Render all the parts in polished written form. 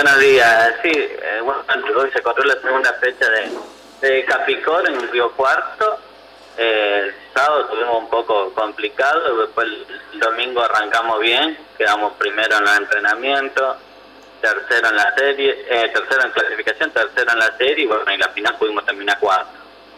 Buenos días. Sí, bueno, hoy se corrió la segunda fecha de Capicor en Río Cuarto. El sábado tuvimos un poco complicado, después el domingo arrancamos bien, quedamos primero en los entrenamientos, tercero en la serie, tercero en clasificación, tercero en la serie, y bueno, en la final pudimos terminar cuarto.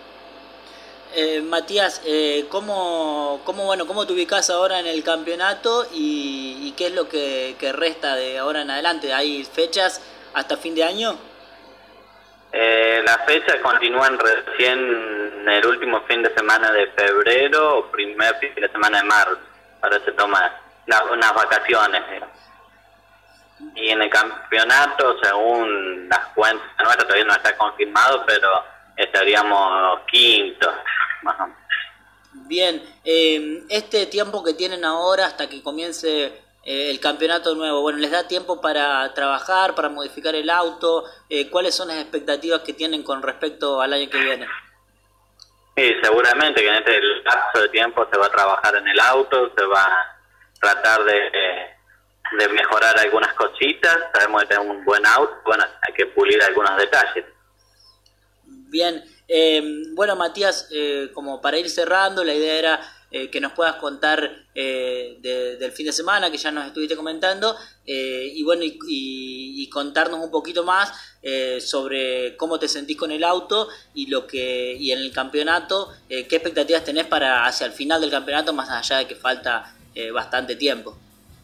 Matías, ¿cómo te ubicás ahora en el campeonato y qué es lo que resta de ahora en adelante? ¿Hay fechas hasta fin de año? Las fechas continúan recién el último fin de semana de febrero o primer fin de semana de marzo. Ahora se toman unas vacaciones. Y en el campeonato, según las cuentas nuestras, todavía no está confirmado, pero estaríamos quintos, más o menos. Bien, este tiempo que tienen ahora hasta que comience el campeonato nuevo, bueno, ¿les da tiempo para trabajar, para modificar el auto? ¿Cuáles son las expectativas que tienen con respecto al año que viene? Sí, seguramente que en este lapso de tiempo se va a trabajar en el auto, se va a tratar de mejorar algunas cositas. Sabemos que tenemos un buen auto, bueno, hay que pulir algunos detalles. Bien, bueno, Matías, como para ir cerrando, la idea era que nos puedas contar del fin de semana, que ya nos estuviste comentando, y bueno, y contarnos un poquito más sobre cómo te sentís con el auto y en el campeonato, qué expectativas tenés para hacia el final del campeonato, más allá de que falta bastante tiempo.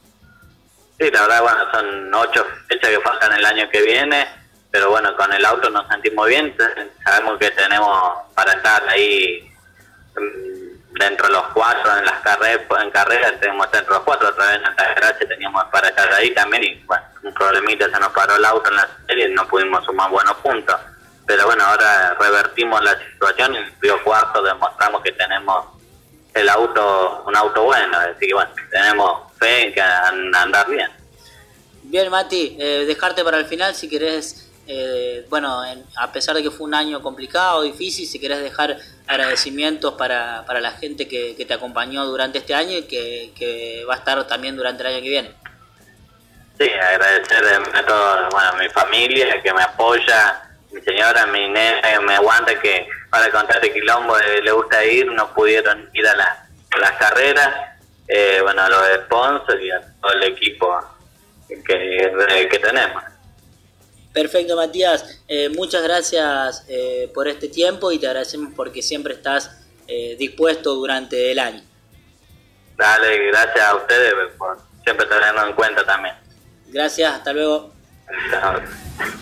Sí, la verdad, bueno, son 8 fechas que faltan el año que viene, pero bueno, con el auto nos sentimos bien, sabemos que tenemos para estar ahí dentro de los 4 en las carreras tenemos dentro de los 4, otra vez en Altagracia teníamos para estar ahí también, y bueno, un problemita, se nos paró el auto en la serie y no pudimos sumar buenos puntos, pero bueno, ahora revertimos la situación y en Río Cuarto demostramos que tenemos un auto bueno, así que bueno, tenemos fe en que andar bien. Bien, Mati, dejarte para el final si querés. Bueno, a pesar de que fue un año complicado, difícil, si querés dejar agradecimientos para la gente que te acompañó durante este año y que va a estar también durante el año que viene. Sí, agradecer a toda mi familia que me apoya, mi señora, mi nena que me aguanta, que para contar de quilombo le gusta ir, no pudieron ir a las carreras, bueno, a los sponsors y a todo el equipo que tenemos. Perfecto, Matías, muchas gracias por este tiempo y te agradecemos porque siempre estás dispuesto durante el año. Dale, gracias a ustedes por siempre tenernos en cuenta también. Gracias, hasta luego. Chao.